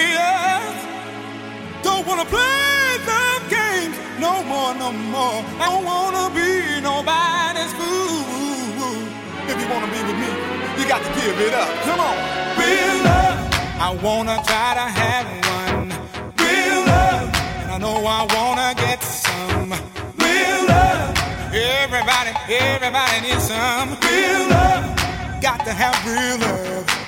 serious. Don't wanna play some games no more, no more. I don't wanna be nobody's fool. If you wanna be with me, you got to give it up. Come on, real love. I wanna try to have one. Real love. And I know I wanna get some. Real love. Everybody needs some. Real love. Got to have real love.